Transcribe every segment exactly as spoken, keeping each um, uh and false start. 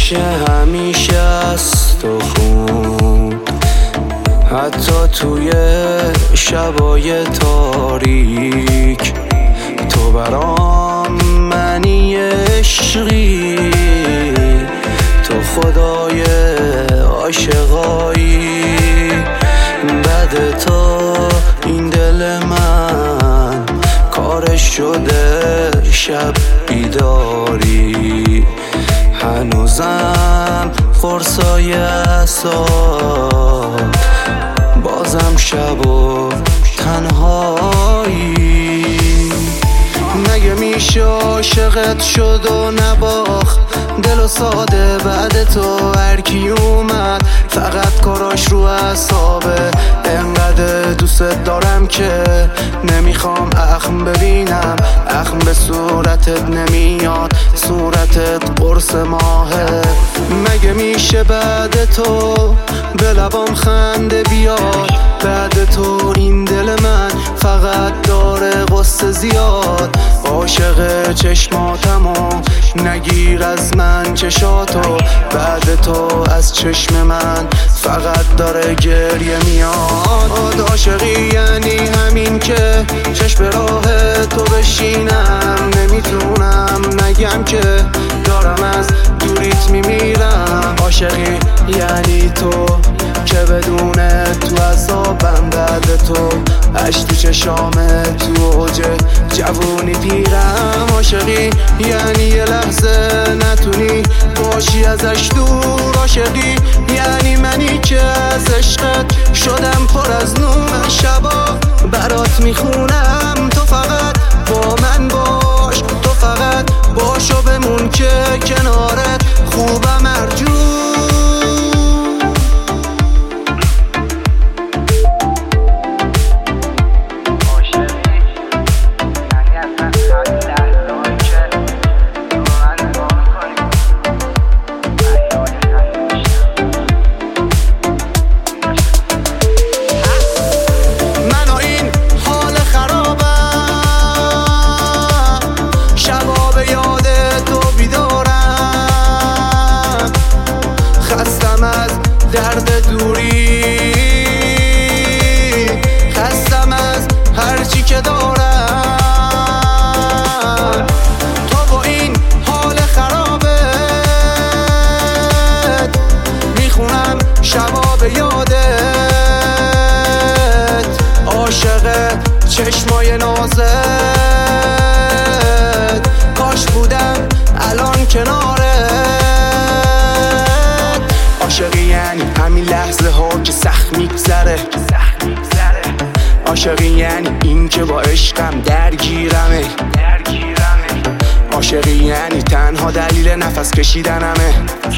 میشه همیشه از تو خوند، حتی توی شبای تاریک. تو برام منی عشقی، تو خدای عاشقایی. بعد تو این دل من کارش شده شب بیداری. هنوزم قرصای اعصاب، بازم شب و تنهایی. مگه میشه عاشقت شد و نباخت دل و ساده؟ بعد تو هرکی اومد فقط کاراش رو اعصابه. انقدر دوست دارم که نمیخوام اخم ببینم. اخم به صورتت نمیاد، صورتت قرص ماهه. مگه میشه بعد تو به لبام خنده بیاد؟ بعد تو این دل من فقط داره غصه زیاد. عاشق چشماتم و نگیر از من چشاتو. بعد تو از چشم من فقط داره گریه میاد. عاشقی یعنی همین که چشم راه تو بشینم. نمیتونم نگم که دارم از دوریت میمیرم. عاشقی یعنی تو که بدون تو عذابم. بعد تو اش تو چشامه تو اوج جوونی پیرم. عاشقی یعنی یه لحظه نتونی باشی ازش دور. عاشقی یعنی منی که از عشقت شدم پر از نور. شبا برات میخونم تو فقط با من باش. تو فقط باش و بمون که کنارت خوبم ارجون. درد دوری خستم از هرچی که دارم. تو با این حال خرابت میخونم شبا به یادت. عاشق چشمای نازت کاش بودم الان کنارت. عاشقی یعنی همین لحظه ها که سخت میگذره. عاشقی یعنی این که با عشقم درگیرمه. عاشقی یعنی تنها دلیل نفس کشیدنمه.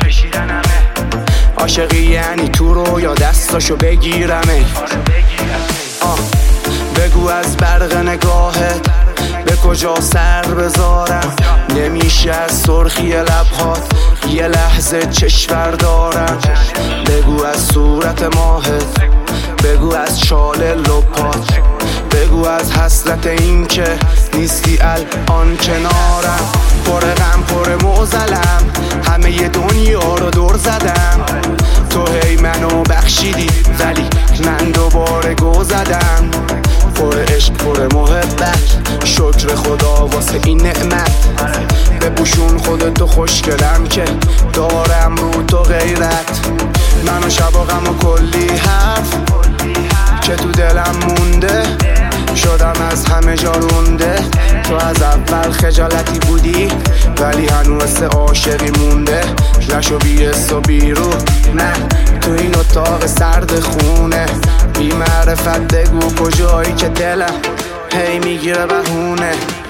عاشقی یعنی تو رو یا دستاشو بگیرمه. آه بگو از برق نگاهت به کجا سر بذارم. نمیشه از سرخی لبهات یه لحظه چشم دارم. بگو از صورت ماهت، بگو از شال لپات، بگو از حسرت این که نیستی الان کنارم. پر غم پر معضلم، همه ی دنیا رو دور زدم. تو هی منو بخشیدی ولی من دوباره گو زدم. پر عشق پر محبت، شکر خدا واسه این نعمت. بپوشون خودتو خوشگلم که دارم رو تو غیرت. من و شب و غم و کلی حرف که تو دلم مونده. شدم از همه جا رونده. تو از اول خجالتی بودی ولی هنوز عاشقی مونده. نشو بی حس و بی رو نه تو این اتاق سرد خونه. بی معرفت بگو کجایی که دلم هی میگیره بهونه.